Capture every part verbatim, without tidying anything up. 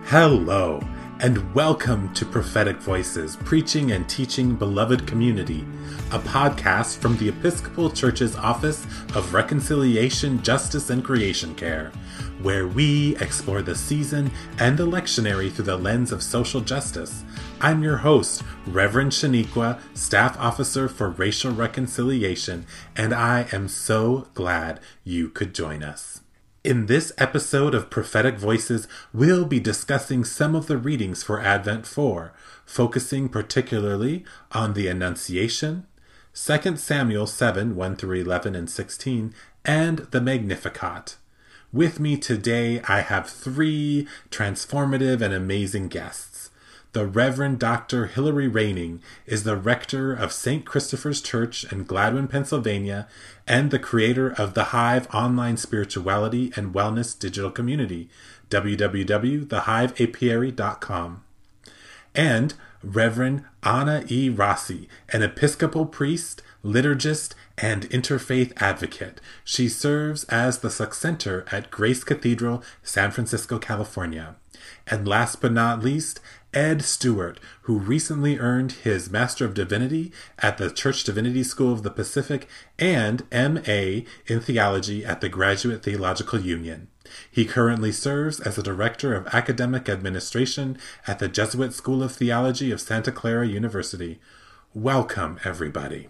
Hello, and welcome to Prophetic Voices, Preaching and Teaching Beloved Community, a podcast from the Episcopal Church's Office of Reconciliation, Justice, and Creation Care, where we explore the season and the lectionary through the lens of social justice. I'm your host, Reverend Shaniqua, Staff Officer for Racial Reconciliation, and I am so glad you could join us. In this episode of Prophetic Voices, we'll be discussing some of the readings for Advent four, focusing particularly on the Annunciation, Second Samuel seven, one through eleven and sixteen, and the Magnificat. With me today, I have three transformative and amazing guests. The Reverend Doctor Hillary Raining is the rector of Saint Christopher's Church in Gladwin, Pennsylvania, and the creator of the Hive Online Spirituality and Wellness Digital Community, w w w dot the hive apiary dot com. And Reverend Anna E. Rossi, an Episcopal priest, liturgist, and interfaith advocate. She serves as the successor at Grace Cathedral, San Francisco, California. And last but not least, Ed Stewart, who recently earned his Master of Divinity at the Church Divinity School of the Pacific and M A in Theology at the Graduate Theological Union. He currently serves as the Director of Academic Administration at the Jesuit School of Theology of Santa Clara University. Welcome, everybody.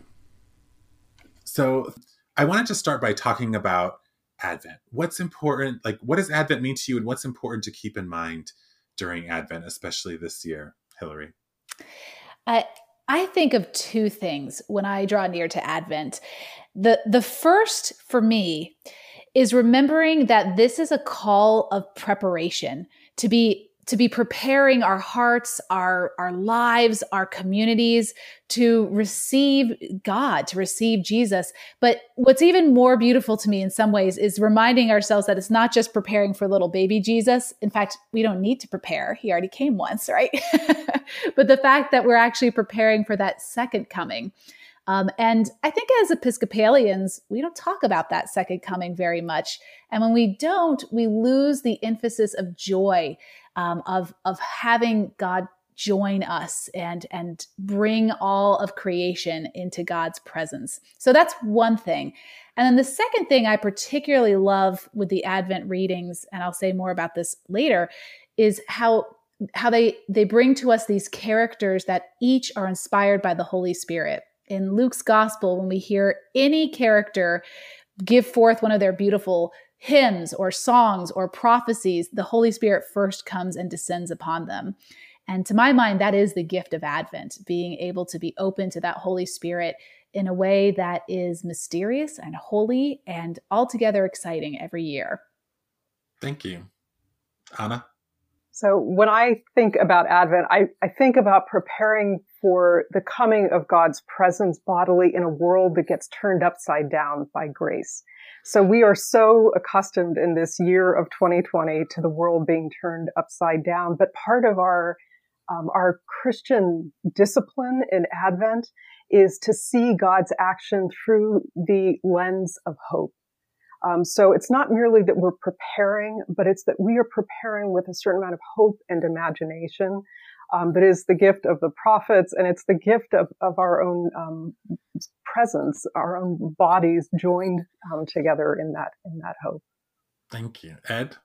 So I wanted to start by talking about Advent. What's important, like what does Advent mean to you, and what's important to keep in mind during Advent, especially this year? Hillary? I I think of two things when I draw near to Advent. The, the first for me is remembering that this is a call of preparation to be to be preparing our hearts, our, our lives, our communities to receive God, to receive Jesus. But what's even more beautiful to me in some ways is reminding ourselves that it's not just preparing for little baby Jesus. In fact, we don't need to prepare. He already came once, right? But the fact that we're actually preparing for that second coming. Um, and I think as Episcopalians, we don't talk about that second coming very much. And when we don't, we lose the emphasis of joy, um, of, of having God join us and, and bring all of creation into God's presence. So that's one thing. And then the second thing I particularly love with the Advent readings, and I'll say more about this later, is how how they they bring to us these characters that each are inspired by the Holy Spirit. In Luke's gospel, when we hear any character give forth one of their beautiful hymns or songs or prophecies, the Holy Spirit first comes and descends upon them. And to my mind, that is the gift of Advent, being able to be open to that Holy Spirit in a way that is mysterious and holy and altogether exciting every year. Thank you. Anna? So when I think about Advent, I, I think about preparing for the coming of God's presence bodily in a world that gets turned upside down by grace. So we are so accustomed in this year of twenty twenty to the world being turned upside down. But part of our um, our Christian discipline in Advent is to see God's action through the lens of hope. Um, so it's not merely that we're preparing, but it's that we are preparing with a certain amount of hope and imagination um, that is the gift of the prophets, and it's the gift of, of our own um, presence, our own bodies joined um, together in that in that hope. Thank you. Ed?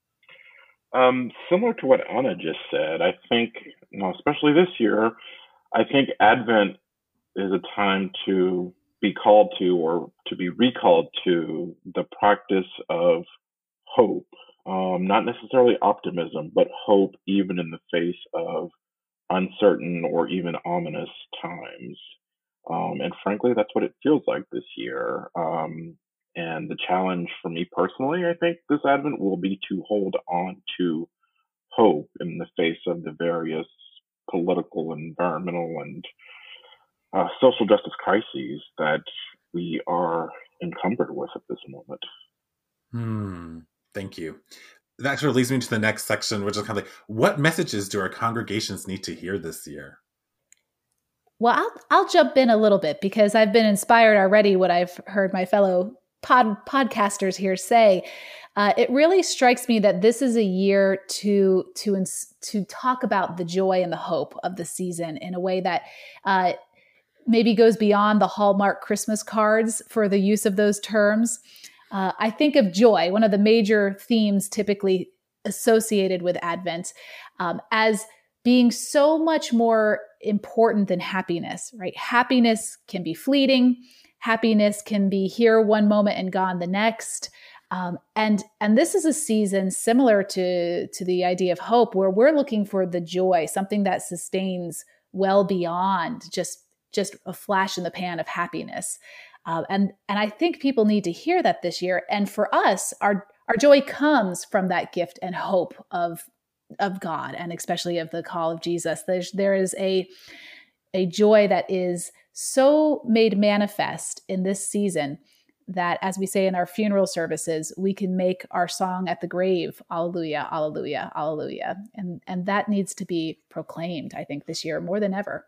Um, similar to what Anna just said, I think, you know, especially this year, I think Advent is a time to be called to, or to be recalled to, the practice of hope. Um, not necessarily optimism, but hope even in the face of uncertain or even ominous times. Um, and frankly, that's what it feels like this year. Um, and the challenge for me personally, I think this Advent will be to hold on to hope in the face of the various political, environmental, and Uh, social justice crises that we are encumbered with at this moment. Hmm. Thank you. That sort of leads me to the next section, which is kind of like, what messages do our congregations need to hear this year? Well, I'll, I'll jump in a little bit because I've been inspired already what I've heard my fellow pod, podcasters here say, uh, it really strikes me that this is a year to to ins- to talk about the joy and the hope of the season in a way that uh, maybe goes beyond the Hallmark Christmas cards for the use of those terms. Uh, I think of joy, one of the major themes typically associated with Advent, um, as being so much more important than happiness, right? Happiness can be fleeting. Happiness can be here one moment and gone the next. Um, and and this is a season similar to, to the idea of hope, where we're looking for the joy, something that sustains well beyond just, just a flash in the pan of happiness. Uh, and and I think people need to hear that this year. And for us, our our joy comes from that gift and hope of of God, and especially of the call of Jesus. There's, there is a a joy that is so made manifest in this season that, as we say in our funeral services, we can make our song at the grave, Alleluia, Alleluia, Alleluia. And, and that needs to be proclaimed, I think, this year more than ever.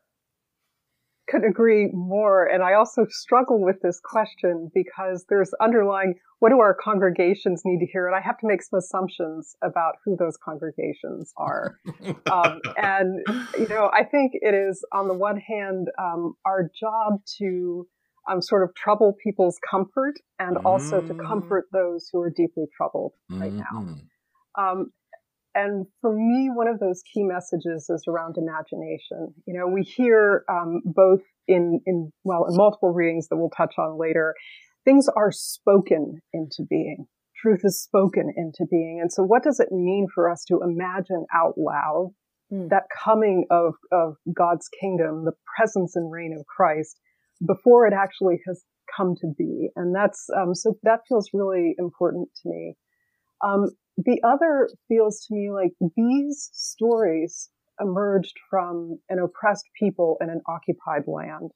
Couldn't agree more. And I also struggle with this question because there's underlying, what do our congregations need to hear? And I have to make some assumptions about who those congregations are. um, and, you know, I think it is, on the one hand, um, our job to um, sort of trouble people's comfort and also to comfort those who are deeply troubled right now. Um, And for me, one of those key messages is around imagination. You know, we hear um, both in, in, well, in multiple readings that we'll touch on later, things are spoken into being. Truth is spoken into being. And so what does it mean for us to imagine out loud mm. that coming of, of God's kingdom, the presence and reign of Christ, before it actually has come to be? And that's, um, so that feels really important to me. Um, The other feels to me like these stories emerged from an oppressed people in an occupied land.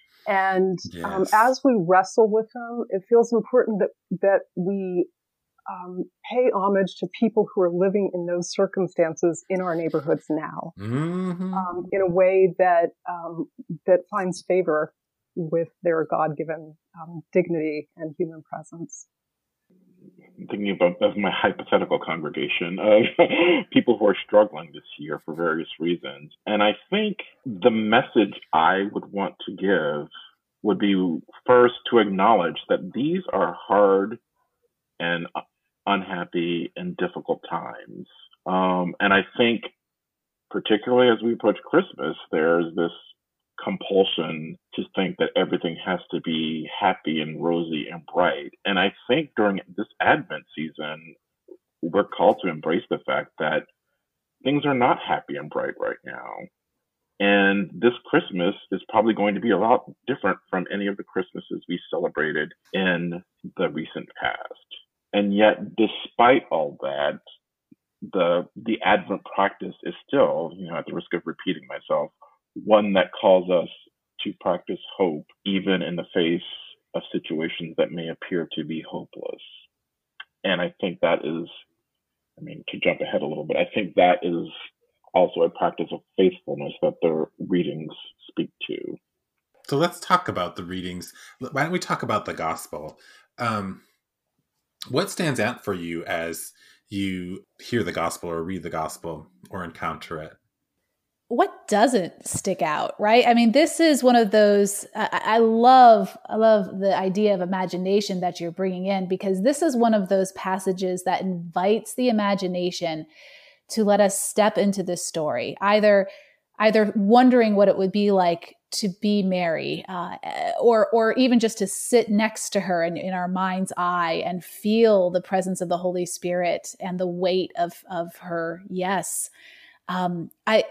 And yes. um, as we wrestle with them, it feels important that, that we um, pay homage to people who are living in those circumstances in our neighborhoods now, mm-hmm. um, in a way that um, that finds favor with their God-given um, dignity and human presence. I'm thinking about of my hypothetical congregation of people who are struggling this year for various reasons. And I think the message I would want to give would be first to acknowledge that these are hard and unhappy and difficult times. Um, and I think particularly as we approach Christmas, there's this compulsion to think that everything has to be happy and rosy and bright. And I think during this Advent season, we're called to embrace the fact that things are not happy and bright right now. And this Christmas is probably going to be a lot different from any of the Christmases we celebrated in the recent past. And yet, despite all that, the the Advent practice is still, you know, at the risk of repeating myself, one that calls us to practice hope, even in the face of situations that may appear to be hopeless. And I think that is, I mean, to jump ahead a little bit, I think that is also a practice of faithfulness that the readings speak to. So let's talk about the readings. Why don't we talk about the gospel? Um, what stands out for you as you hear the gospel or read the gospel or encounter it? What doesn't stick out, right? I mean, this is one of those, I, I love, I love the idea of imagination that you're bringing in, because this is one of those passages that invites the imagination to let us step into this story, either, either wondering what it would be like to be Mary, uh, or, or even just to sit next to her in, in our mind's eye and feel the presence of the Holy Spirit and the weight of, of her yes. Um, I,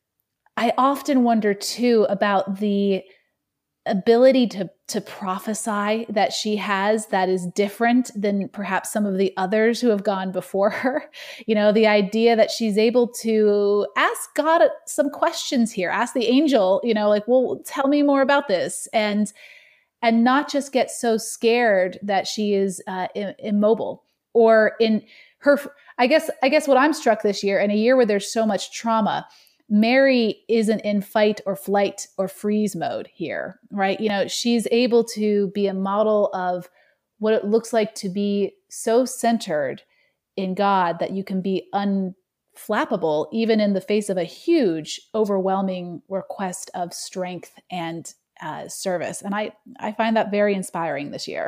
I often wonder too about the ability to, to prophesy that she has that is different than perhaps some of the others who have gone before her. You know, the idea that she's able to ask God some questions here, ask the angel, you know, like, well, tell me more about this. And, and not just get so scared that she is uh, immobile or in her, I guess, I guess what I'm struck this year, in a year where there's so much trauma, Mary isn't in fight or flight or freeze mode here, right? You know, she's able to be a model of what it looks like to be so centered in God that you can be unflappable, even in the face of a huge, overwhelming request of strength and uh, service. And I, I find that very inspiring this year.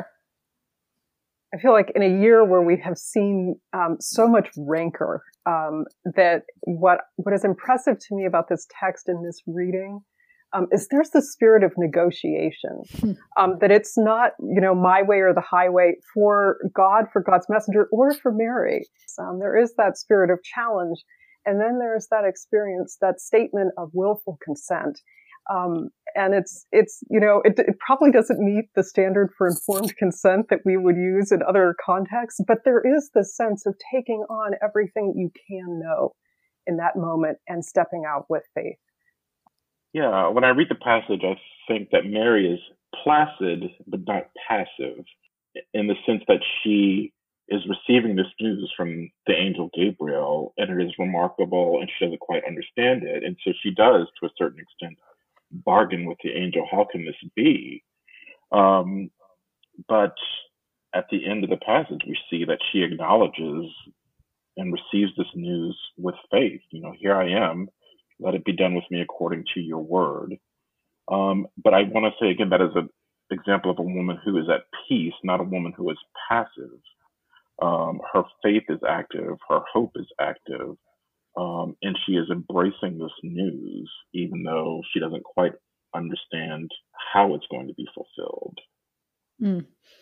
I feel like in a year where we have seen um, so much rancor, um, that what what is impressive to me about this text and this reading um, is there's the spirit of negotiation. um, that it's not, you know, my way or the highway for God, for God's messenger, or for Mary. Um, there is that spirit of challenge, and then there is that experience, that statement of willful consent. Um, and it's, it's, you know, it, it probably doesn't meet the standard for informed consent that we would use in other contexts, but there is this sense of taking on everything you can know in that moment and stepping out with faith. Yeah, when I read the passage, I think that Mary is placid, but not passive, in the sense that she is receiving this news from the angel Gabriel, and it is remarkable, and she doesn't quite understand it. And so she does, to a certain extent, bargain with the angel. How can this be? Um, but at the end of the passage, we see that she acknowledges and receives this news with faith. You know, here I am. Let it be done with me according to your word. Um, but I want to say again, that is an example of a woman who is at peace, not a woman who is passive. Um, her faith is active. Her hope is active. Um, and she is embracing this news, even though she doesn't quite understand how it's going to be fulfilled. Mm.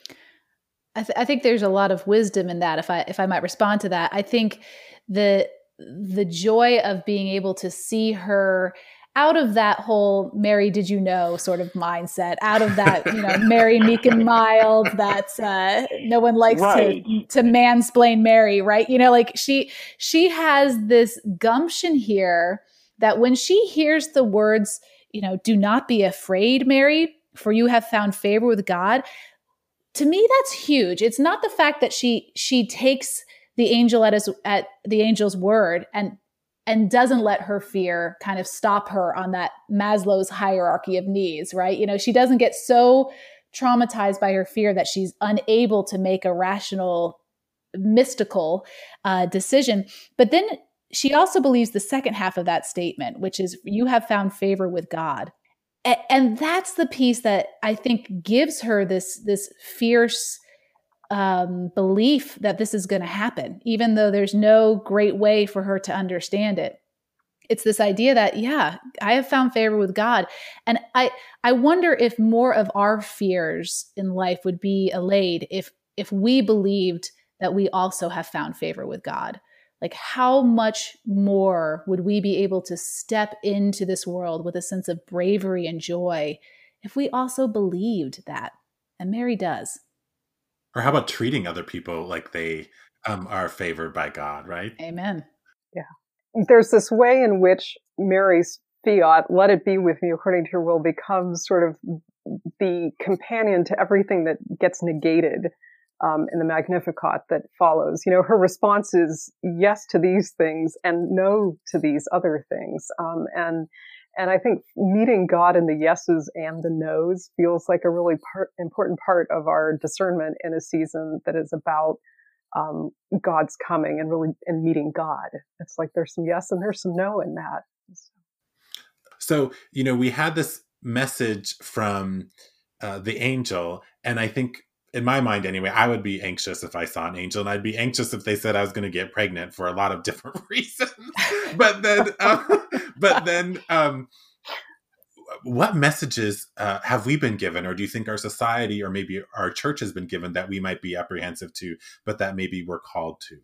I, th- I think there's a lot of wisdom in that. If I if I might respond to that, I think the the joy of being able to see her out of that whole Mary, did you know sort of mindset, out of that, you know, Mary, meek and mild, that uh, no one likes right. to, to mansplain Mary, right? You know, like she, she has this gumption here that when she hears the words, you know, do not be afraid, Mary, for you have found favor with God. To me, that's huge. It's not the fact that she, she takes the angel at his, at the angel's word and and doesn't let her fear kind of stop her on that Maslow's hierarchy of needs, right? You know, she doesn't get so traumatized by her fear that she's unable to make a rational, mystical uh, decision. But then she also believes the second half of that statement, which is, you have found favor with God. A- and that's the piece that I think gives her this, this fierce um, belief that this is going to happen, even though there's no great way for her to understand it. It's this idea that, yeah, I have found favor with God. And I, I wonder if more of our fears in life would be allayed if, if we believed that we also have found favor with God. Like, how much more would we be able to step into this world with a sense of bravery and joy if we also believed that? And Mary does. Or how about treating other people like they um, are favored by God, right? Amen. Yeah. There's this way in which Mary's fiat, let it be with me according to your will, becomes sort of the companion to everything that gets negated um, in the Magnificat that follows. You know, her response is yes to these things and no to these other things. Um, and And I think meeting God in the yeses and the nos feels like a really part, important part of our discernment in a season that is about um, God's coming and really and meeting God. It's like there's some yes and there's some no in that. So, you know, we had this message from uh, the angel, and I think in my mind anyway, I would be anxious if I saw an angel, and I'd be anxious if they said I was going to get pregnant for a lot of different reasons. but then, um, but then, um, what messages uh, have we been given, or do you think our society or maybe our church has been given that we might be apprehensive to, but that maybe we're called to?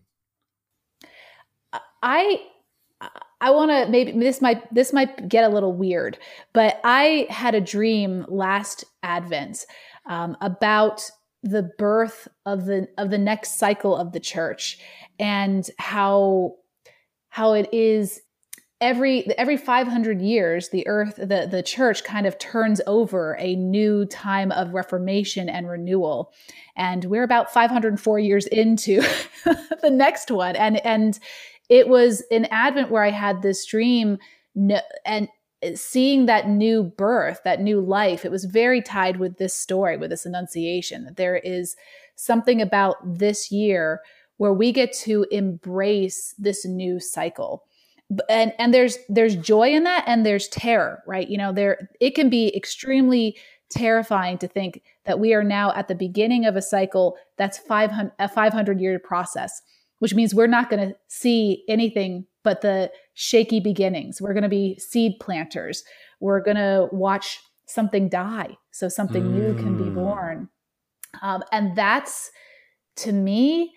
I, I want to maybe this might this might get a little weird, but I had a dream last Advent um, about the birth of the of the next cycle of the church, and how how it is every every five hundred years the earth the the church kind of turns over a new time of reformation and renewal, and we're about five hundred four years into the next one, and and it was in Advent where I had this dream, and seeing that new birth, that new life, it was very tied with this story, with this Annunciation, that there is something about this year where we get to embrace this new cycle. And and there's there's joy in that, and there's terror, right? You know, there it can be extremely terrifying to think that we are now at the beginning of a cycle that's five hundred, a five hundred year process, which means we're not going to see anything but the shaky beginnings. We're going to be seed planters. We're going to watch something die so something mm. new can be born. Um, and that's, to me,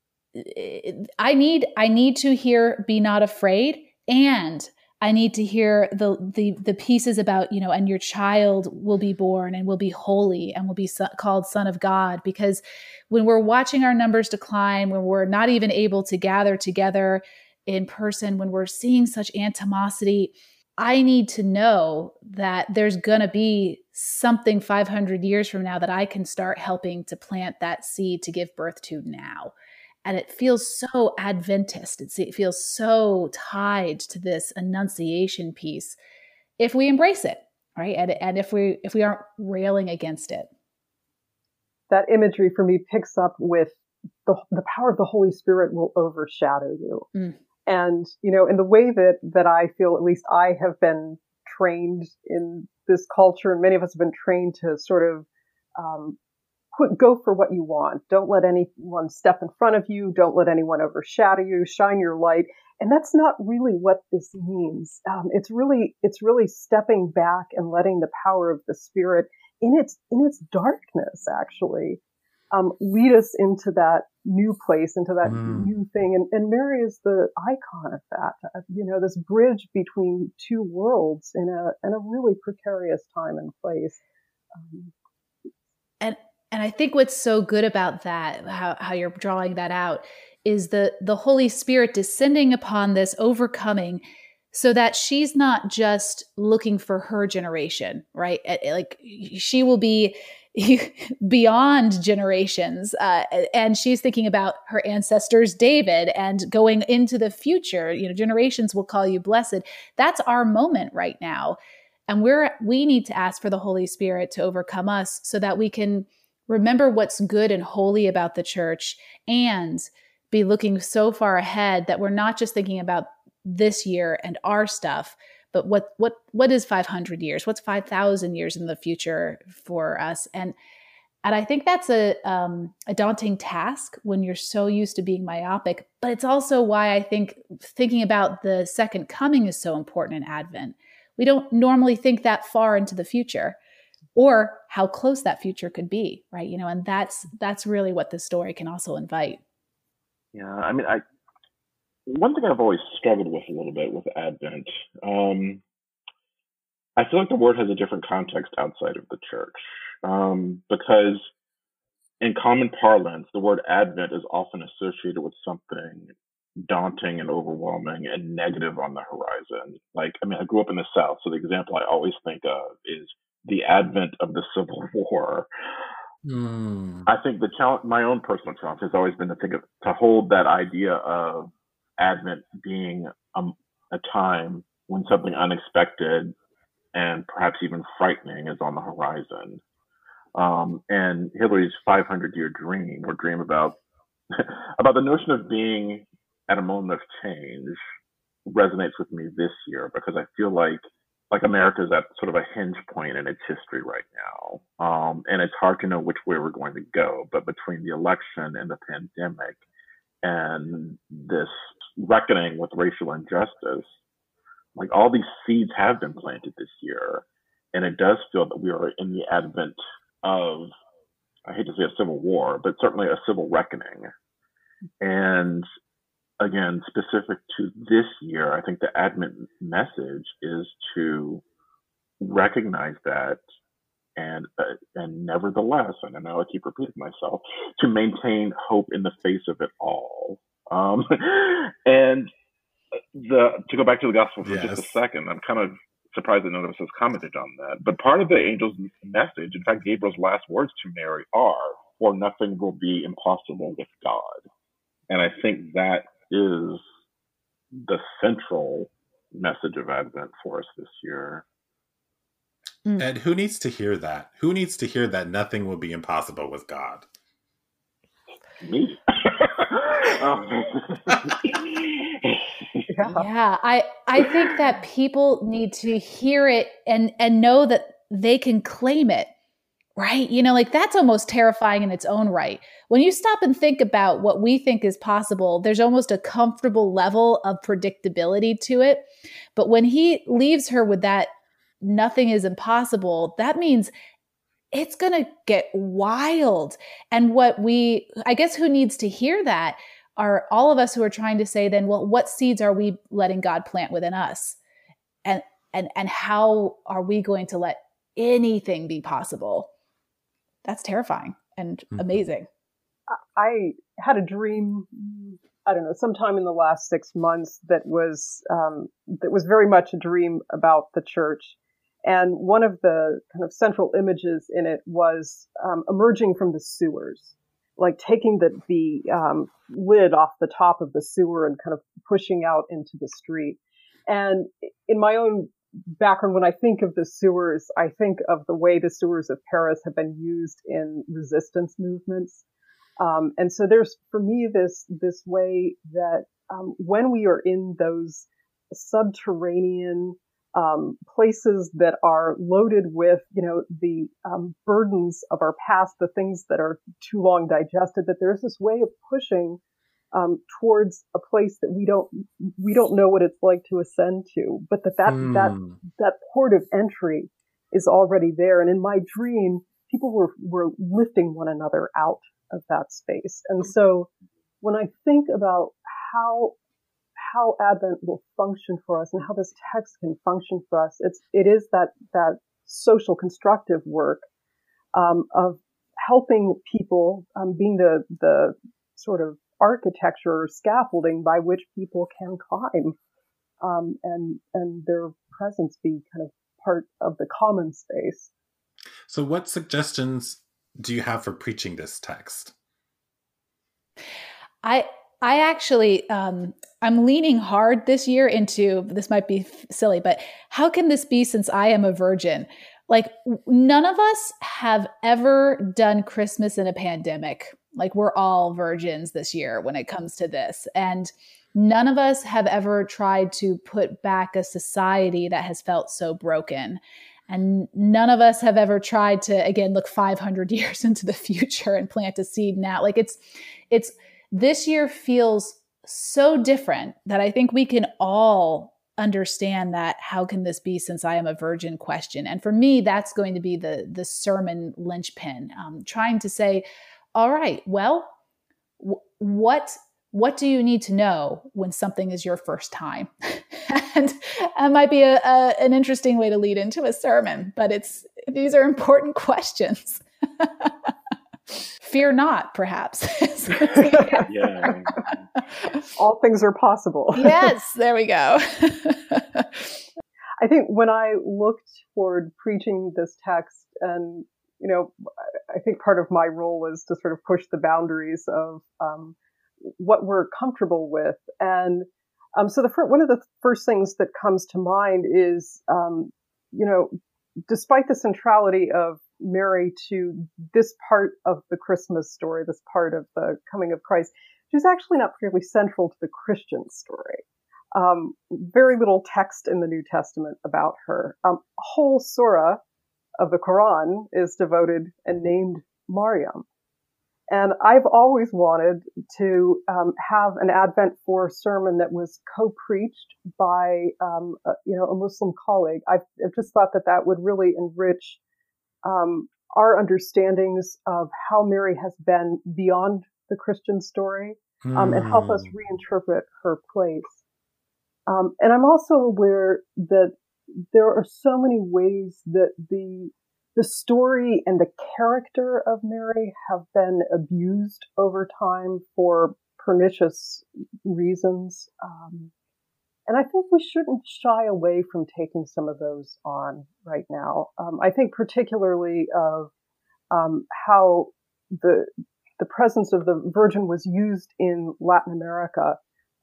I need I need to hear "Be not afraid," and I need to hear the the the pieces about, you know, and your child will be born and will be holy and will be so, called Son of God. Because when we're watching our numbers decline, when we're not even able to gather together in person, when we're seeing such animosity, I need to know that there's going to be something five hundred years from now that I can start helping to plant that seed to give birth to now. And it feels so Adventist. It feels so tied to this Annunciation piece if we embrace it, right? And, and if we if we aren't railing against it. That imagery for me picks up with the, the power of the Holy Spirit will overshadow you. Mm. And, you know, in the way that, that I feel, at least I have been trained in this culture, and many of us have been trained to sort of um, put, go for what you want. Don't let anyone step in front of you. Don't let anyone overshadow you. Shine your light. And that's not really what this means. Um, it's really, it's really stepping back and letting the power of the Spirit in its, in its darkness, actually, um, lead us into that new place, into that mm. new thing. And, and Mary is the icon of that, uh, you know, this bridge between two worlds in a, in a really precarious time and place. Um, and, and I think what's so good about that, how, how you're drawing that out, is the, the Holy Spirit descending upon this, overcoming, so that she's not just looking for her generation, right? Like she will be beyond generations. Uh, and she's thinking about her ancestors, David, and going into the future, you know, generations will call you blessed. That's our moment right now. And we're, we need to ask for the Holy Spirit to overcome us so that we can remember what's good and holy about the church and be looking so far ahead that we're not just thinking about this year and our stuff, but what what what is five hundred years? What's five thousand years in the future for us? And and I think that's a um, a daunting task when you're so used to being myopic. But it's also why I think thinking about the second coming is so important in Advent. We don't normally think that far into the future, or how close that future could be, right? You know, and that's that's really what the story can also invite. Yeah, I mean, I. One thing I've always struggled with a little bit with Advent, um, I feel like the word has a different context outside of the church, um, because in common parlance, the word Advent is often associated with something daunting and overwhelming and negative on the horizon. Like, I mean, I grew up in the South, so the example I always think of is the advent of the Civil War. Mm. I think the challenge, my own personal challenge, has always been to think of, to hold that idea of Advent being a, a time when something unexpected and perhaps even frightening is on the horizon. Um, and Hillary's five hundred year dream, or dream about about the notion of being at a moment of change, resonates with me this year, because I feel like like America is at sort of a hinge point in its history right now, um, and it's hard to know which way we're going to go. But between the election and the pandemic and this reckoning with racial injustice, like all these seeds have been planted this year. And it does feel that we are in the advent of, I hate to say a civil war, but certainly a civil reckoning. And again, specific to this year, I think the Advent message is to recognize that and uh, and nevertheless, and I know I keep repeating myself, to maintain hope in the face of it all. Um, and the to go back to the gospel for yes. just a second, I'm kind of surprised that none of us has commented on that. But part of the angel's message, in fact, Gabriel's last words to Mary are, "For nothing will be impossible with God." And I think that is the central message of Advent for us this year. And who needs to hear that? Who needs to hear that nothing will be impossible with God? Me. um. Yeah. Yeah, I I think that people need to hear it and and know that they can claim it, right? You know, like that's almost terrifying in its own right. When you stop and think about what we think is possible, there's almost a comfortable level of predictability to it. But when he leaves her with that nothing is impossible, that means it's going to get wild. And what we, I guess, who needs to hear that are all of us who are trying to say then, well, what seeds are we letting God plant within us? And, and, and how are we going to let anything be possible? That's terrifying and amazing. I had a dream, I don't know, sometime in the last six months that was, um, that was very much a dream about the church. And one of the kind of central images in it was um, emerging from the sewers, like taking the, the um, lid off the top of the sewer and kind of pushing out into the street. And in my own background, when I think of the sewers, I think of the way the sewers of Paris have been used in resistance movements. Um, and so there's, for me, this this way that um, when we are in those subterranean Um, places that are loaded with, you know, the um, burdens of our past, the things that are too long digested, that there's this way of pushing um, towards a place that we don't we don't know what it's like to ascend to, but that that mm. that that port of entry is already there. And in my dream, people were were lifting one another out of that space. And so when I think about how how Advent will function for us and how this text can function for us, it's it is that that social constructive work um, of helping people, um, being the the sort of architecture or scaffolding by which people can climb, um, and and their presence be kind of part of the common space. So, what suggestions do you have for preaching this text? I I actually, um, I'm leaning hard this year into, this might be silly, but how can this be since I am a virgin? Like none of us have ever done Christmas in a pandemic. Like we're all virgins this year when it comes to this. And none of us have ever tried to put back a society that has felt so broken. And none of us have ever tried to, again, look five hundred years into the future and plant a seed now. Like it's, it's, this year feels so different that I think we can all understand that how can this be since I am a virgin question. And for me, that's going to be the, the sermon linchpin, um, trying to say, all right, well, w- what, what do you need to know when something is your first time? And that might be a, a, an interesting way to lead into a sermon, but it's, these are important questions. Fear not, perhaps. Yeah. All things are possible. Yes, there we go. I think when I looked toward preaching this text, and, you know, I think part of my role is to sort of push the boundaries of um, what we're comfortable with. And um, so the fir- one of the first things that comes to mind is, um, you know, despite the centrality of Mary to this part of the Christmas story, this part of the coming of Christ, she's actually not really central to the Christian story. Um, very little text in the New Testament about her. Um, a whole surah of the Quran is devoted and named Maryam. And I've always wanted to um, have an Advent four sermon that was co-preached by, um, a, you know, a Muslim colleague. I've, I've just thought that that would really enrich um, our understandings of how Mary has been beyond the Christian story, um, mm. and help us reinterpret her place. Um, and I'm also aware that there are so many ways that the the story and the character of Mary have been abused over time for pernicious reasons. Um, and I think we shouldn't shy away from taking some of those on right now. Um, I think particularly of um, how the the presence of the Virgin was used in Latin America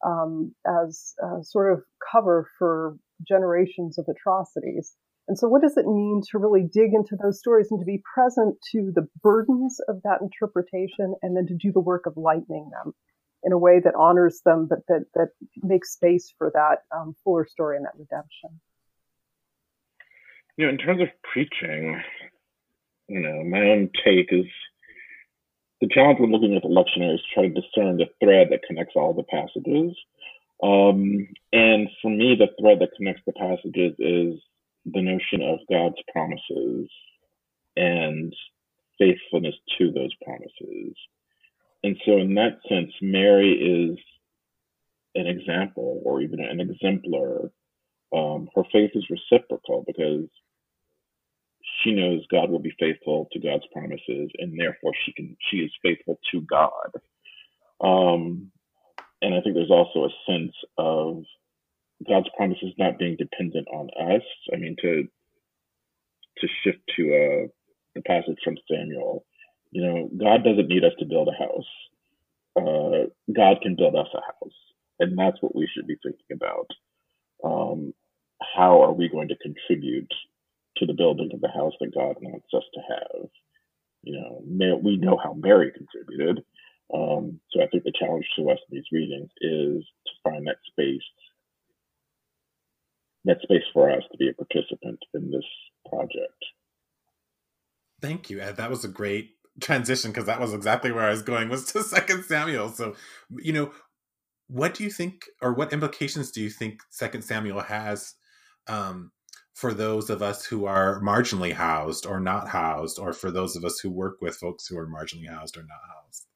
um, as uh, sort of cover for generations of atrocities. And so what does it mean to really dig into those stories and to be present to the burdens of that interpretation, and then to do the work of lightening them in a way that honors them, but that, that makes space for that um, fuller story and that redemption? You know, in terms of preaching, you know, my own take is the challenge when looking at the lectionary is to try to discern the thread that connects all the passages. Um, and for me, the thread that connects the passages is the notion of God's promises and faithfulness to those promises. And so in that sense, Mary is an example, or even an exemplar. Um, her faith is reciprocal because she knows God will be faithful to God's promises, and therefore she can she is faithful to God. Um, and I think there's also a sense of God's promises not being dependent on us. I mean, to to shift to uh, the passage from Samuel, you know, God doesn't need us to build a house. Uh, God can build us a house, and that's what we should be thinking about. Um, how are we going to contribute to the building of the house that God wants us to have? You know, we know how Mary contributed. Um, so I think the challenge to us in these readings is to find that space, that space for us to be a participant in this project. Thank you, Ed. That was a great transition, because that was exactly where I was going, was to Second Samuel. So, you know, what do you think, or what implications do you think Second Samuel has um, for those of us who are marginally housed or not housed, or for those of us who work with folks who are marginally housed or not housed?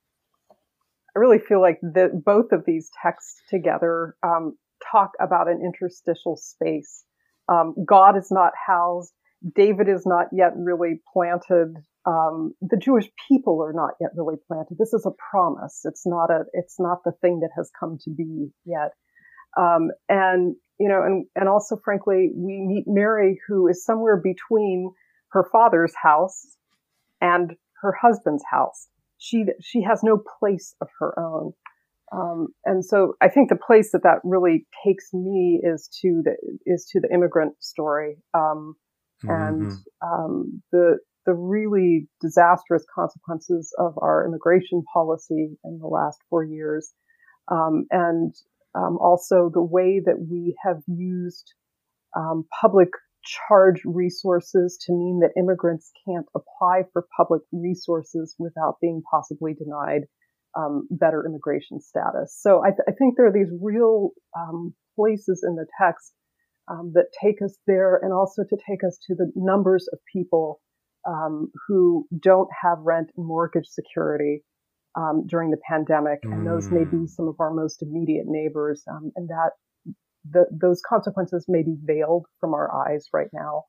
I really feel like that both of these texts together um, talk about an interstitial space. Um, God is not housed. David is not yet really planted. Um, the Jewish people are not yet really planted. This is a promise. It's not a. It's not the thing that has come to be yet. Um, and you know, and and also, frankly, we meet Mary, who is somewhere between her father's house and her husband's house. She she has no place of her own. Um, and so I think the place that that really takes me is to the is to the immigrant story, um, and mm-hmm. um, the the really disastrous consequences of our immigration policy in the last four years, um, and um, also the way that we have used um, public charge resources to mean that immigrants can't apply for public resources without being possibly denied um, better immigration status. So I, th- I think there are these real um, places in the text um, that take us there, and also to take us to the numbers of people um, who don't have rent and mortgage security um, during the pandemic, mm. and those may be some of our most immediate neighbors, um, and that The, those consequences may be veiled from our eyes right now.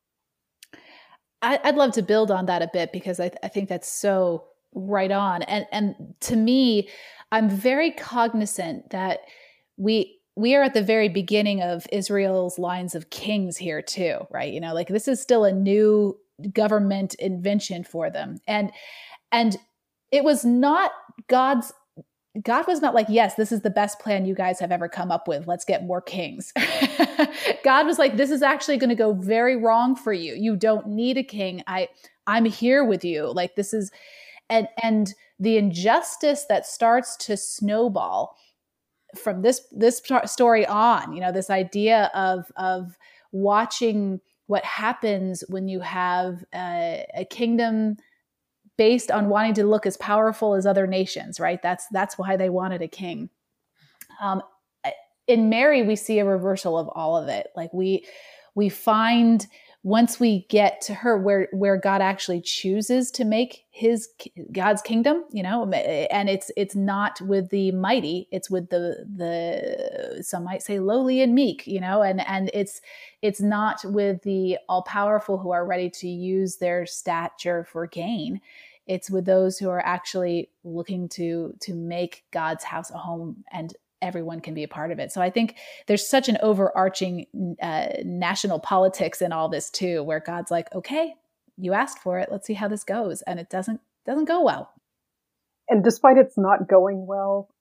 I'd love to build on that a bit, because I, th- I think that's so right on. And and to me, I'm very cognizant that we we are at the very beginning of Israel's lines of kings here too, right? You know, like this is still a new government invention for them, and and it was not God's. God was not like, yes, this is the best plan you guys have ever come up with. Let's get more kings. God was like, this is actually going to go very wrong for you. You don't need a king. I, I'm here with you. Like this is, and, and the injustice that starts to snowball from this, this story on, you know, this idea of, of watching what happens when you have a, a kingdom based on wanting to look as powerful as other nations, right? That's that's why they wanted a king. Um, in Mary, we see a reversal of all of it. Like we we find once we get to her, where where God actually chooses to make his God's kingdom, you know, and it's it's not with the mighty, it's with the the some might say lowly and meek, you know, and and it's it's not with the all powerful who are ready to use their stature for gain. It's with those who are actually looking to to make God's house a home, and everyone can be a part of it. So I think there's such an overarching uh, national politics in all this too, where God's like, okay, you asked for it. Let's see how this goes. And it doesn't doesn't go well. And despite it's not going well,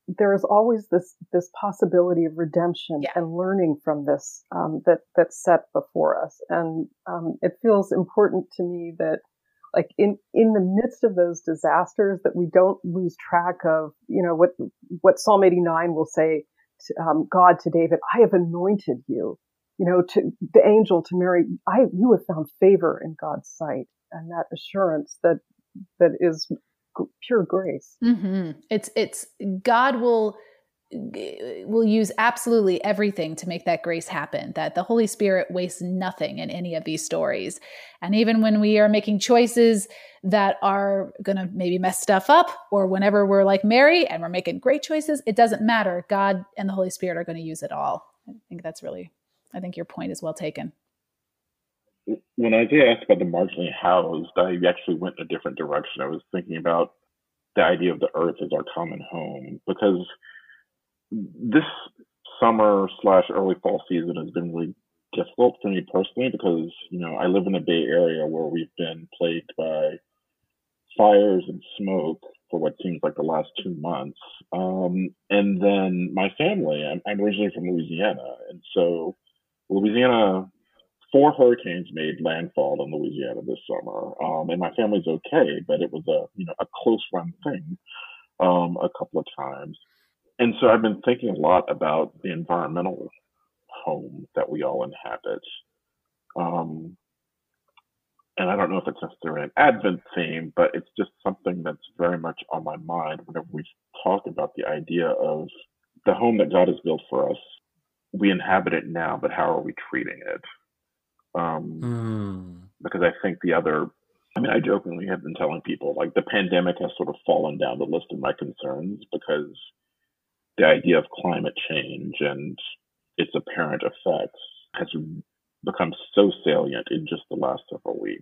there is always this this possibility of redemption Yeah. and learning from this um, that that's set before us, and um, it feels important to me that, like in in the midst of those disasters, that we don't lose track of, you know, what what Psalm eighty-nine will say, to, um, God to David, I have anointed you, you know, to the angel to Mary, I you have found favor in God's sight, and that assurance that that is pure grace. Mm-hmm. It's it's God will will use absolutely everything to make that grace happen. That the Holy Spirit wastes nothing in any of these stories, and even when we are making choices that are going to maybe mess stuff up, or whenever we're like Mary and we're making great choices, it doesn't matter. God and the Holy Spirit are going to use it all. I think that's really, I think your point is well taken. When Isaiah asked about the marginally housed, I actually went in a different direction. I was thinking about the idea of the earth as our common home, because this summer slash early fall season has been really difficult for me personally, because, you know, I live in the Bay Area where we've been plagued by fires and smoke for what seems like the last two months. Um, and then my family, I'm, I'm originally from Louisiana. And so Louisiana, four hurricanes made landfall in Louisiana this summer. Um, and my family's okay, but it was a, you know, a close run thing um, a couple of times. And so I've been thinking a lot about the environmental home that we all inhabit. Um, and I don't know if it's necessarily an Advent theme, but it's just something that's very much on my mind whenever we talk about the idea of the home that God has built for us. We inhabit it now, but how are we treating it? Um, mm. Because I think the other, I mean, I jokingly have been telling people, like, the pandemic has sort of fallen down the list of my concerns, because the idea of climate change and its apparent effects has become so salient in just the last several weeks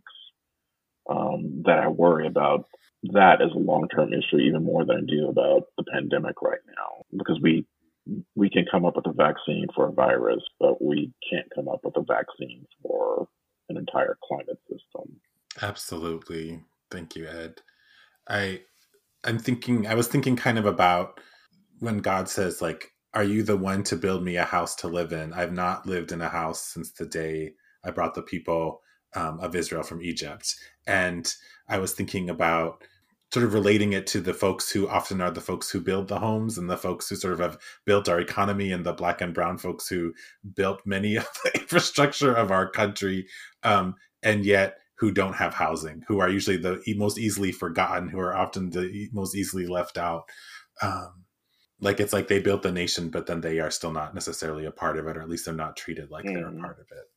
um, that I worry about that as a long-term issue even more than I do about the pandemic right now, because we we can come up with a vaccine for a virus, but we can't come up with a vaccine for an entire climate system. Absolutely. Thank you, Ed. I I'm thinking I was thinking kind of about when God says, like, are you the one to build me a house to live in? I've not lived in a house since the day I brought the people um, of Israel from Egypt. And I was thinking about sort of relating it to the folks who often are the folks who build the homes, and the folks who sort of have built our economy, and the Black and brown folks who built many of the infrastructure of our country, um, and yet who don't have housing, who are usually the most easily forgotten, who are often the most easily left out. Um, Like, it's like they built the nation, but then they are still not necessarily a part of it, or at least they're not treated like mm. they're a part of it.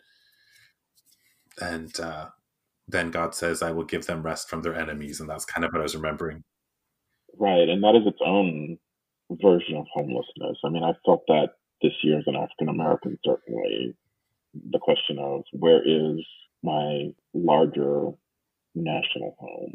And uh, then God says, I will give them rest from their enemies. And that's kind of what I was remembering. Right. And that is its own version of homelessness. I mean, I felt that this year as an African-American, certainly. The question of, where is my larger national home?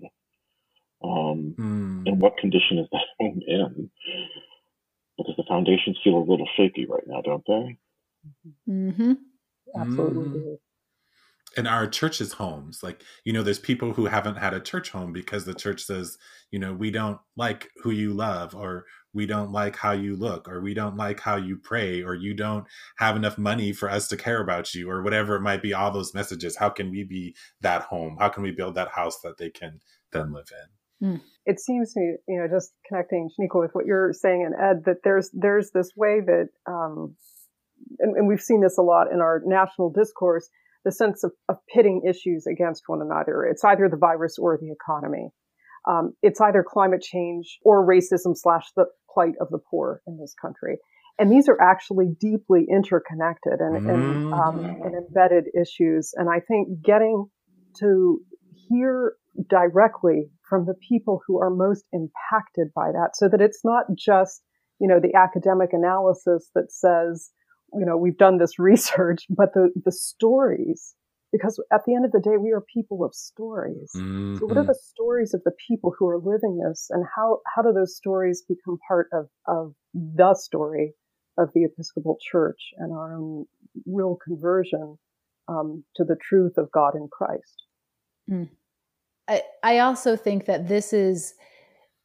Um, mm. And what condition is that home in? Because the foundations feel a little shaky right now, don't they? Mm-hmm. Absolutely. Mm-hmm. And our churches' homes, like, you know, there's people who haven't had a church home because the church says, you know, we don't like who you love, or we don't like how you look, or we don't like how you pray, or you don't have enough money for us to care about you, or whatever it might be, all those messages. How can we be that home? How can we build that house that they can then live in? Mm. It seems to me, you know, just connecting, Shanika, with what you're saying, and Ed, that there's there's this way that, um, and, and we've seen this a lot in our national discourse, the sense of, of pitting issues against one another. It's either the virus or the economy. Um, it's either climate change or racism slash the plight of the poor in this country. And these are actually deeply interconnected and, mm-hmm. and, um, and embedded issues. And I think getting to hear directly from the people who are most impacted by that, so that it's not just, you know, the academic analysis that says, you know, we've done this research, but the, the stories, because at the end of the day, we are people of stories. Mm-hmm. So what are the stories of the people who are living this, and how, how do those stories become part of, of the story of the Episcopal Church and our own real conversion um, to the truth of God in Christ? Mm. I, I also think that this is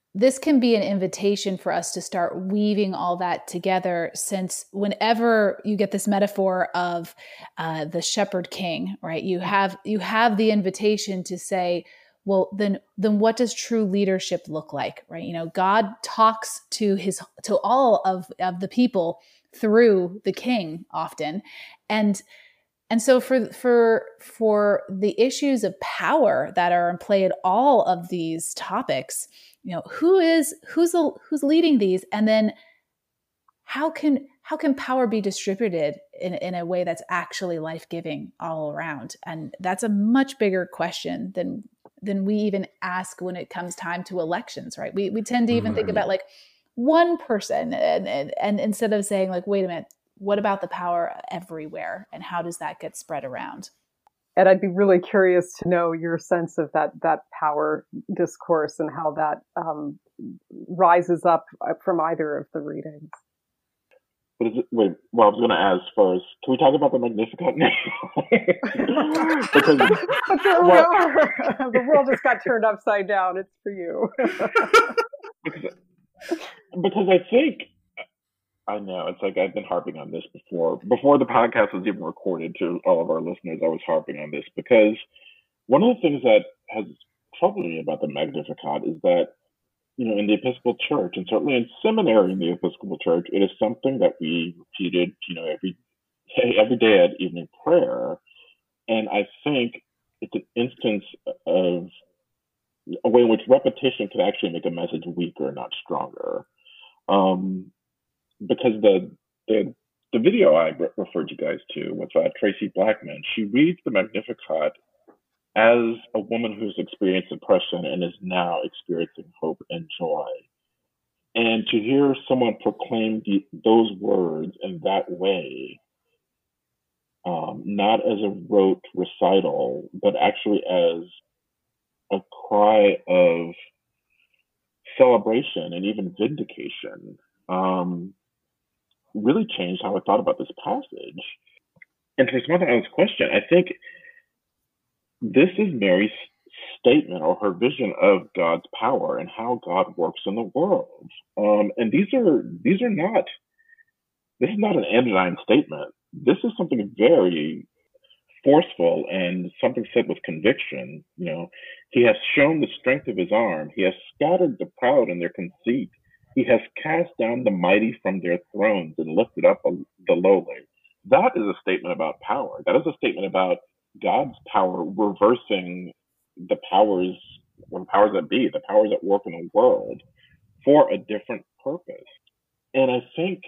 this can be an invitation for us to start weaving all that together, since whenever you get this metaphor of uh, the shepherd king, right, you have you have the invitation to say, well, then then what does true leadership look like, right? You know, God talks to his to all of, of the people through the king often, and and so for for for the issues of power that are in play at all of these topics, you know, who is who's the, who's leading these, and then how can how can power be distributed in, in a way that's actually life-giving all around? And that's a much bigger question than than we even ask when it comes time to elections, right? We we tend to even mm-hmm. think about like one person, and, and and instead of saying like, wait a minute, what about the power everywhere, and how does that get spread around? And I'd be really curious to know your sense of that that power discourse and how that um, rises up from either of the readings. What is it? Wait, well, I was going to ask first, can we talk about the Magnificat now? because, but there well, we are. The world just got turned upside down. It's for you. because, because I think, I know, it's like I've been harping on this before. Before the podcast was even recorded, to all of our listeners, I was harping on this because one of the things that has troubled me about the Magnificat is that, you know, in the Episcopal Church, and certainly in seminary in the Episcopal Church, it is something that we repeated, you know, every every day at evening prayer. And I think it's an instance of a way in which repetition can actually make a message weaker, not stronger. Um, because the, the the video I re- referred you guys to with uh, Tracy Blackman, she reads the Magnificat as a woman who's experienced depression and is now experiencing hope and joy. And to hear someone proclaim the, those words in that way, um, not as a rote recital, but actually as a cry of celebration and even vindication, um, really changed how I thought about this passage. And to respond to Alan's question, I think this is Mary's statement or her vision of God's power and how God works in the world. Um, and these are these are not, this is not an anodyne statement. This is something very forceful and something said with conviction. You know, he has shown the strength of his arm. He has scattered the proud in their conceit. He has cast down the mighty from their thrones and lifted up the lowly. That is a statement about power. That is a statement about God's power reversing the powers, the powers that be, the powers that work in the world for a different purpose. And I think,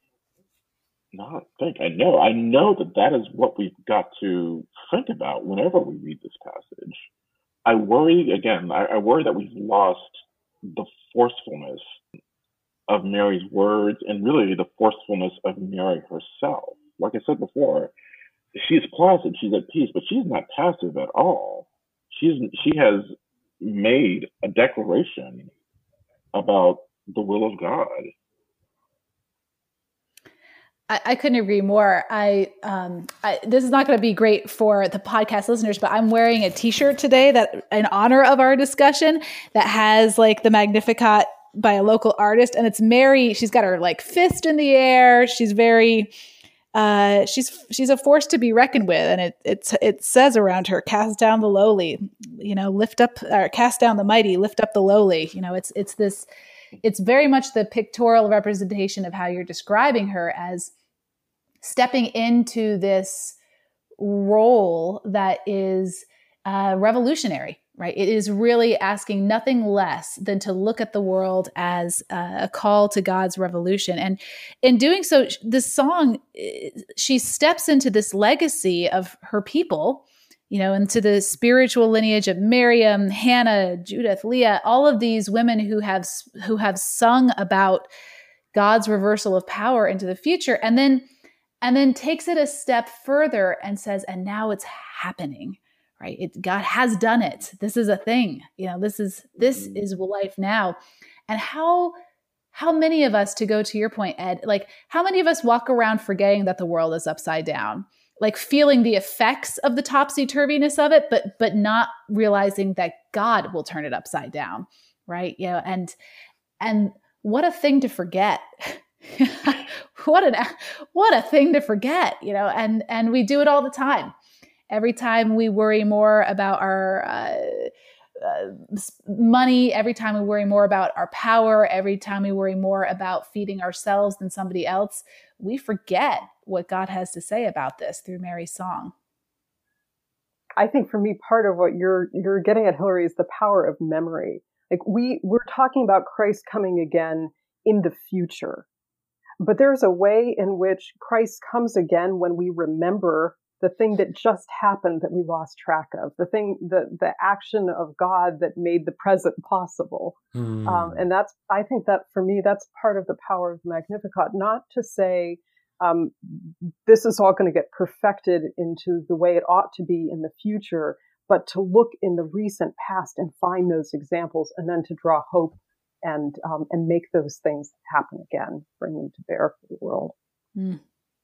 not think, I know, I know that that is what we've got to think about whenever we read this passage. I worry, again, I, I worry that we've lost the forcefulness of Mary's words and really the forcefulness of Mary herself. Like I said before, she's placid, she's at peace, but she's not passive at all. She's she has made a declaration about the will of God. I, I couldn't agree more. I, um, I this is not going to be great for the podcast listeners, but I'm wearing a T-shirt today that, in honor of our discussion, that has like the Magnificat by a local artist, and it's Mary. She's got her like fist in the air. She's very. Uh, she's she's a force to be reckoned with, and it it it says around her, "Cast down the lowly," you know, lift up, or cast down the mighty, lift up the lowly. You know, it's it's this, it's very much the pictorial representation of how you're describing her as stepping into this role that is uh, revolutionary. Right. It is really asking nothing less than to look at the world as uh, a call to God's revolution. And in doing so, this song, she steps into this legacy of her people, you know, into the spiritual lineage of Miriam, Hannah, Judith, Leah, all of these women who have who have sung about God's reversal of power into the future. And then and then takes it a step further and says, and now it's happening. Right. It, God has done it. This is a thing. You know, this is this is life now. And how how many of us, to go to your point, Ed, like how many of us walk around forgetting that the world is upside down, like feeling the effects of the topsy-turviness of it, but but not realizing that God will turn it upside down. right? You know, and and what a thing to forget. what an what a thing to forget, you know, and and we do it all the time. Every time we worry more about our uh, uh, money, every time we worry more about our power, every time we worry more about feeding ourselves than somebody else, we forget what God has to say about this through Mary's song. I think for me, part of what you're you're getting at, Hillary, is the power of memory. Like we we're talking about Christ coming again in the future, but there's a way in which Christ comes again when we remember the thing that just happened that we lost track of, the thing, the the action of God that made the present possible. Mm. Um, and that's, I think that for me, that's part of the power of Magnificat. Not to say um, this is all going to get perfected into the way it ought to be in the future, but to look in the recent past and find those examples, and then to draw hope and um, and make those things happen again, bring them to bear for the world. Mm.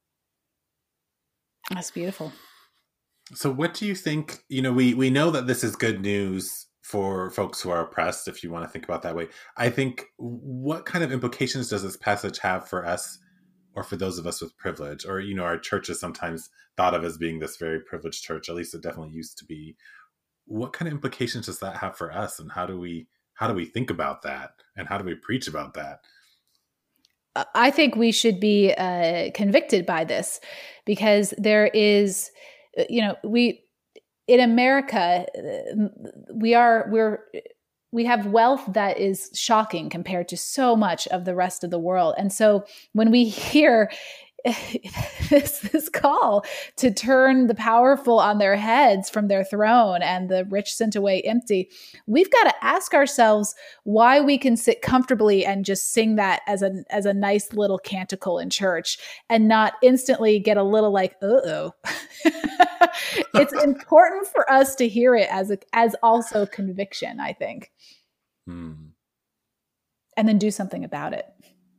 That's beautiful. So what do you think, you know, we, we know that this is good news for folks who are oppressed, if you want to think about that way. I think, what kind of implications does this passage have for us, or for those of us with privilege? Or, you know, our church is sometimes thought of as being this very privileged church, at least it definitely used to be. What kind of implications does that have for us? And how do we, how do we think about that? And how do we preach about that? I think we should be uh, convicted by this, because there is, you know, we, in America, we are, we're, we have wealth that is shocking compared to so much of the rest of the world. And so when we hear this, this call to turn the powerful on their heads from their throne and the rich sent away empty, we've got to ask ourselves why we can sit comfortably and just sing that as a, as a nice little canticle in church and not instantly get a little like, uh-oh. It's important for us to hear it as a, as also conviction, I think. Hmm. And then do something about it.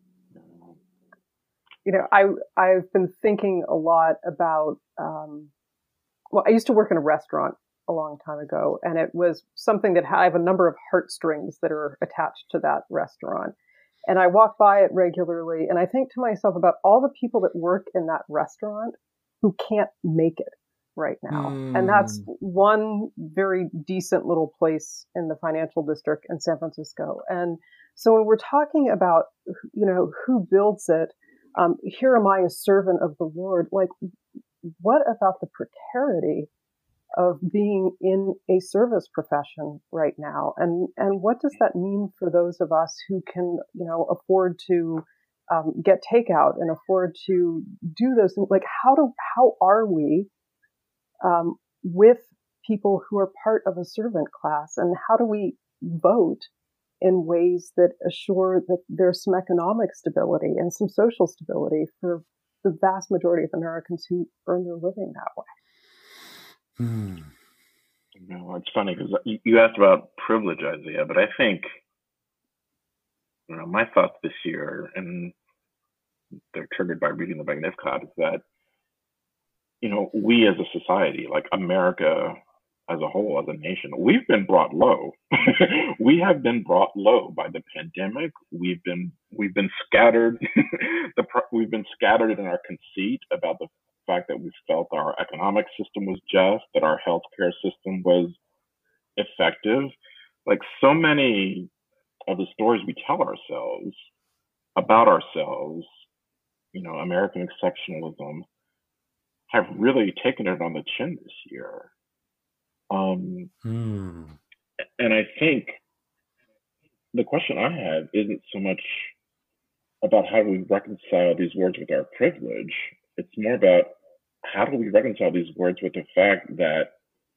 You know, I, I've been thinking a lot about, um, well, I used to work in a restaurant a long time ago, and it was something that I have a number of heartstrings that are attached to that restaurant. And I walk by it regularly, and I think to myself about all the people that work in that restaurant who can't make it right now. Mm. And that's one very decent little place in the financial district in San Francisco. And so when we're talking about, you know, who builds it, Um, here am I, a servant of the Lord. Like, what about the precarity of being in a service profession right now? And, and what does that mean for those of us who can, you know, afford to um, get takeout and afford to do those things? Like, how do, how are we um, with people who are part of a servant class? And how do we vote in ways that assure that there's some economic stability and some social stability for the vast majority of Americans who earn their living that way? Hmm. You know, it's funny because you asked about privilege, Isaiah, but I think, you know, my thoughts this year, and they're triggered by reading the Magnificat, is that, you know, we as a society, like America as a whole, as a nation, we've been brought low. We have been brought low by the pandemic. We've been we've been scattered. the we've been scattered in our conceit about the fact that we felt our economic system was just, that our healthcare system was effective. Like, so many of the stories we tell ourselves about ourselves, you know, American exceptionalism, have really taken it on the chin this year. Um, hmm. And I think the question I have isn't so much about how do we reconcile these words with our privilege. It's more about how do we reconcile these words with the fact that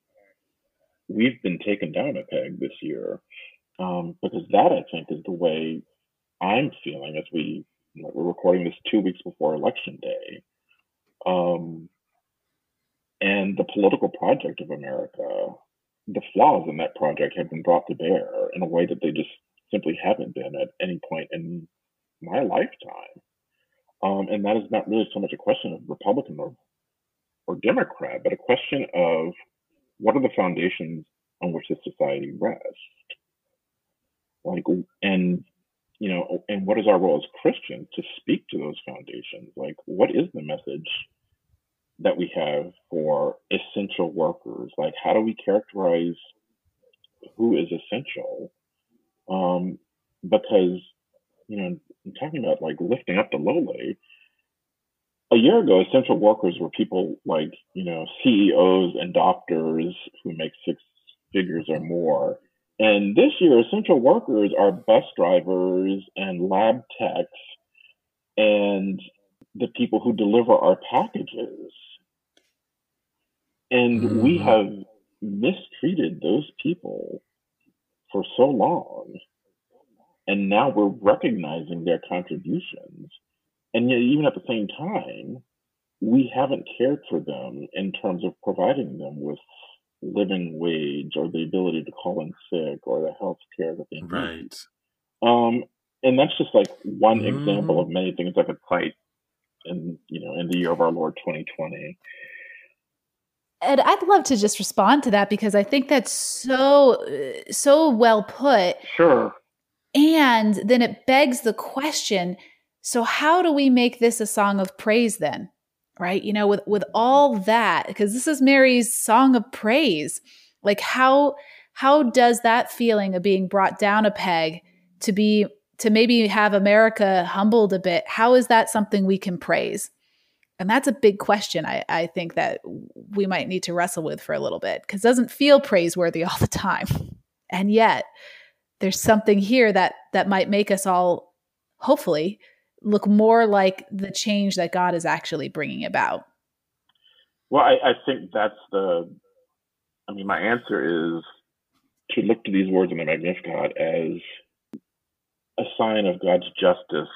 we've been taken down a peg this year. Um, because that, I think, is the way I'm feeling as we, you know, we're recording this two weeks before Election Day. Um, And the political project of America, the flaws in that project have been brought to bear in a way that they just simply haven't been at any point in my lifetime. Um, and that is not really so much a question of Republican or, or Democrat, but a question of what are the foundations on which this society rests? Like, and, you know, and what is our role as Christians to speak to those foundations? Like, what is the message that we have for essential workers? Like, how do we characterize who is essential? Um, because, you know, I'm talking about like lifting up the lowly. A year ago, essential workers were people like, you know, C E Os and doctors who make six figures or more. And this year, essential workers are bus drivers and lab techs and the people who deliver our packages. And mm-hmm. we have mistreated those people for so long. And now we're recognizing their contributions. And yet, even at the same time, we haven't cared for them in terms of providing them with living wage or the ability to call in sick or the health care that they need. Right. Um, and that's just like one mm. example of many things I could cite in, you know, in the year of our Lord twenty twenty. And I'd love to just respond to that because I think that's so, so well put. Sure. And then it begs the question, so how do we make this a song of praise then? Right? You know, with, with all that, because this is Mary's song of praise. Like how, how does that feeling of being brought down a peg to be, to maybe have America humbled a bit, how is that something we can praise? And that's a big question I, I think that we might need to wrestle with for a little bit because it doesn't feel praiseworthy all the time. And yet there's something here that, that might make us all, hopefully, look more like the change that God is actually bringing about. Well, I, I think that's the, I mean, my answer is to look to these words in the Magnificat as a sign of God's justice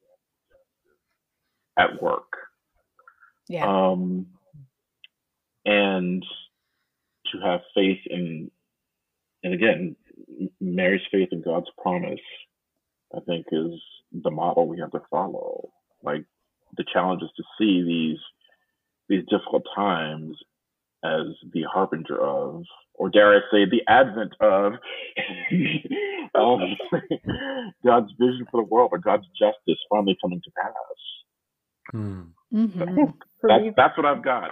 at work. Yeah. Um, and to have faith in, and again, Mary's faith in God's promise, I think, is the model we have to follow. Like, the challenge is to see these these difficult times as the harbinger of, or dare I say, the advent of um, God's vision for the world, or God's justice finally coming to pass. Hmm. Mm-hmm. I think for that's, me, that's what I've got.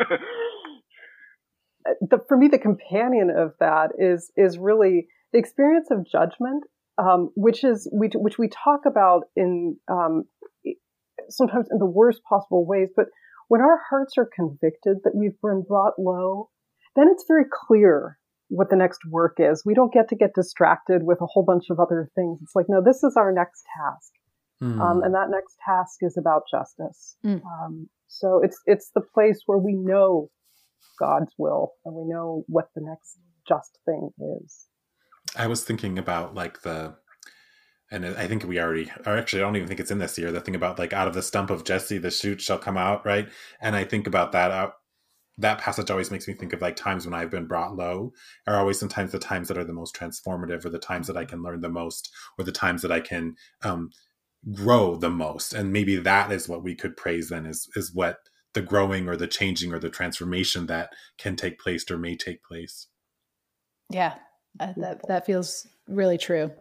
the, for me, the companion of that is is really the experience of judgment, um, which is we, which we talk about in um, sometimes in the worst possible ways. But when our hearts are convicted that we've been brought low, then it's very clear what the next work is. We don't get to get distracted with a whole bunch of other things. It's like, no, this is our next task. Mm. Um, and that next task is about justice. Mm. Um, so it's it's the place where we know God's will and we know what the next just thing is. I was thinking about like the, and I think we already, or actually I don't even think it's in this year, the thing about like out of the stump of Jesse, the shoot shall come out, right? And I think about that out. That passage always makes me think of like times when I've been brought low are always sometimes the times that are the most transformative or the times that I can learn the most or the times that I can um, grow the most. And maybe that is what we could praise then is, is what the growing or the changing or the transformation that can take place or may take place. Yeah, uh, that, that feels really true.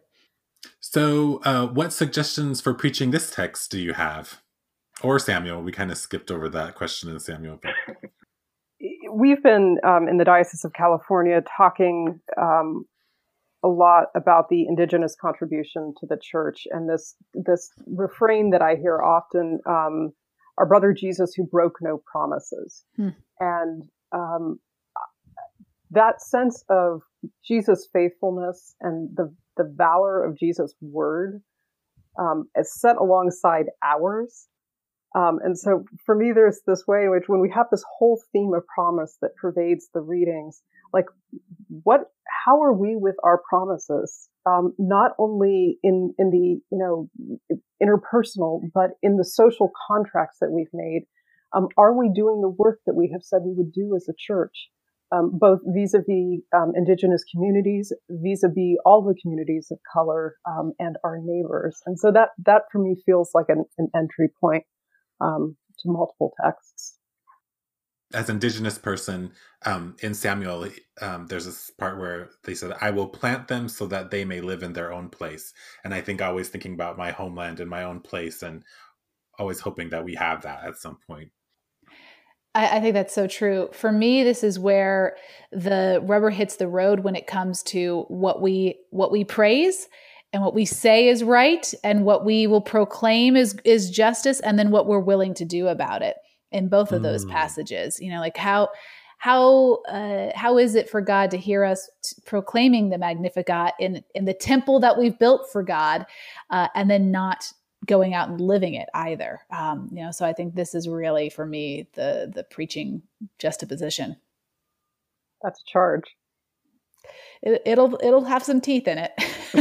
So uh, what suggestions for preaching this text do you have? Or Samuel, we kind of skipped over that question in Samuel. But... We've been um, in the Diocese of California talking um, a lot about the indigenous contribution to the church, and this this refrain that I hear often: um, "Our brother Jesus who broke no promises," hmm. and um, that sense of Jesus' faithfulness and the the valor of Jesus' word um, is set alongside ours. Um, and so for me, there's this way in which when we have this whole theme of promise that pervades the readings, like what, how are we with our promises? Um, not only in, in the, you know, interpersonal, but in the social contracts that we've made. Um, are we doing the work that we have said we would do as a church? Um, both vis-a-vis um, indigenous communities, vis-a-vis all the communities of color um, and our neighbors. And so that, that for me feels like an, an entry point Um, to multiple texts. as Indigenous person, um, in Samuel, um, there's this part where they said, I will plant them so that they may live in their own place. And I think always thinking about my homeland and my own place, and always hoping that we have that at some point. I, I think that's so true. For me, this is where the rubber hits the road when it comes to what we what we praise and what we say is right, and what we will proclaim is is justice, and then what we're willing to do about it. In both of those mm. passages, you know, like how how uh, how is it for God to hear us t- proclaiming the Magnificat in in the temple that we've built for God, uh, and then not going out and living it either? Um, you know, so I think this is really, for me, the the preaching juxtaposition. That's a charge. It, it'll it'll have some teeth in it.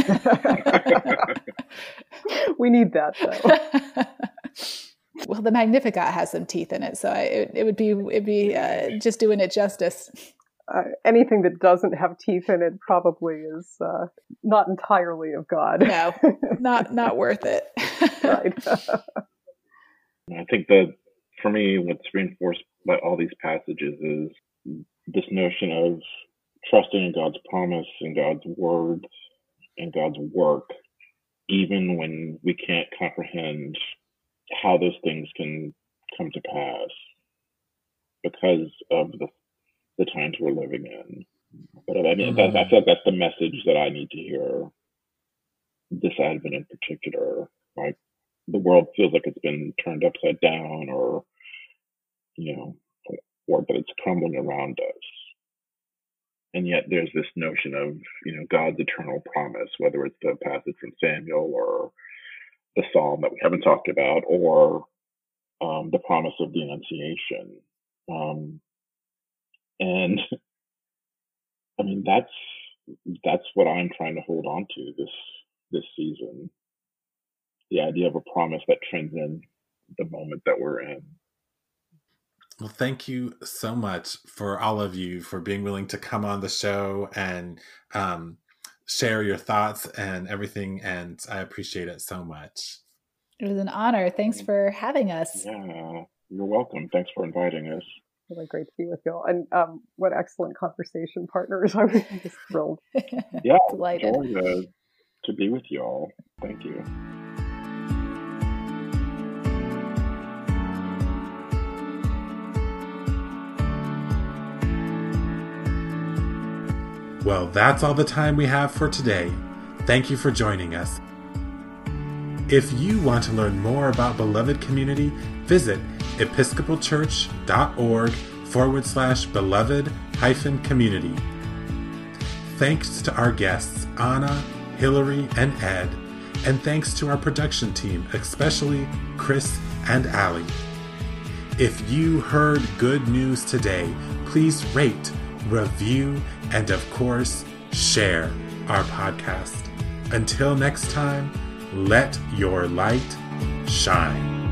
We need that, though. Well, the Magnificat has some teeth in it, so I, it, it would be it'd be uh, just doing it justice. Uh, anything that doesn't have teeth in it probably is uh, not entirely of God. No, not not worth it. Right. I think that for me, what's reinforced by all these passages is this notion of trusting in God's promise and God's word and God's work, even when we can't comprehend how those things can come to pass because of the the times we're living in. But I mean, mm-hmm. that, I feel like that's the message that I need to hear this Advent in particular. Like, the world feels like it's been turned upside down, or, you know, or that it's crumbling around us. And yet there's this notion of, you know, God's eternal promise, whether it's the passage from Samuel or the Psalm that we haven't talked about, or um, the promise of the Annunciation. Um, and I mean, that's, that's what I'm trying to hold on to this, this season. The idea of a promise that transcends the moment that we're in. Well, thank you so much for all of you for being willing to come on the show and um, share your thoughts and everything. And I appreciate it so much. It was an honor. Thanks for having us. Yeah, you're welcome. Thanks for inviting us. Really great to be with you all. And um, what excellent conversation partners. I was just thrilled. Yeah, delighted to, to be with you all. Thank you. Well, that's all the time we have for today. Thank you for joining us. If you want to learn more about Beloved Community, visit episcopalchurch.org forward slash beloved hyphen community. Thanks to our guests, Anna, Hillary, and Ed, and thanks to our production team, especially Chris and Allie. If you heard good news today, please rate, review, and of course, share our podcast. Until next time, let your light shine.